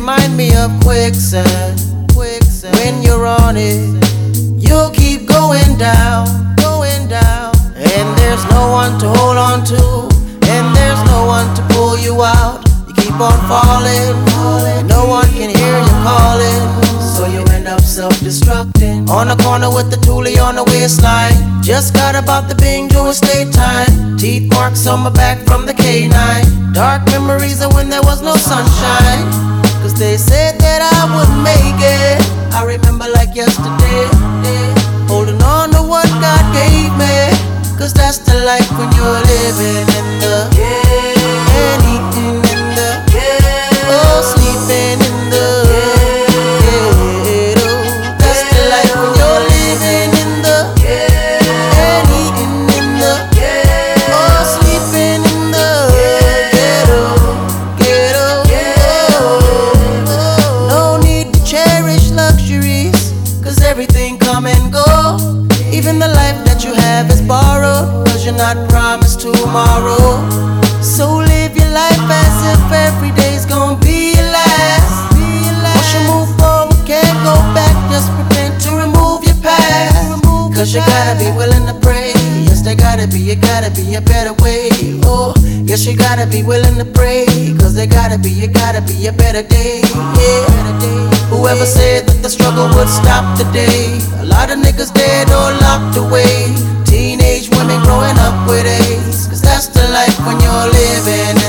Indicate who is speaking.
Speaker 1: remind me of quicksand. When you're on it, you'll keep going down. And there's no one to hold on to, and there's no one to pull you out. You keep on falling, no one can hear you calling, so you end up self-destructing. On the corner with the toolie on the waistline, just got about the Bing doing state time. Teeth marks on my back from the K9. Dark memories of when there was no sunshine, cause they said that I wouldn't make it. I remember like yesterday, holding on to what God gave me, cause that's the life when you're living in the and eating in the oh, sleeping in the ghetto. That's the life when you're living in the and eating in the oh, sleeping in the ghetto. No need to cherish luxuries, cause everything come and go. Even the life that you have is borrowed, cause you're not promised tomorrow. So live your life as if every day's gonna be your last. Once you move forward, can't go back, just pretend to remove your past. Cause you gotta be willing to pray. Yes, there gotta be a better way. Oh, yes, you gotta be willing to pray, cause there gotta be a better day. Yeah. Whoever said that the struggle would stop today, a lot of niggas dead or locked away. Teenage women growing up with AIDS, cause that's the life when you're living